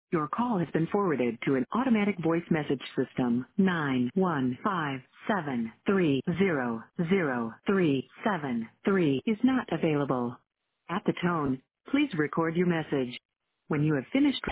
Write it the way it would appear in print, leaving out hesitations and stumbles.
Your call has been forwarded to an automatic voice message system. 915730373 is not available. At the tone, please record your message. When you have finished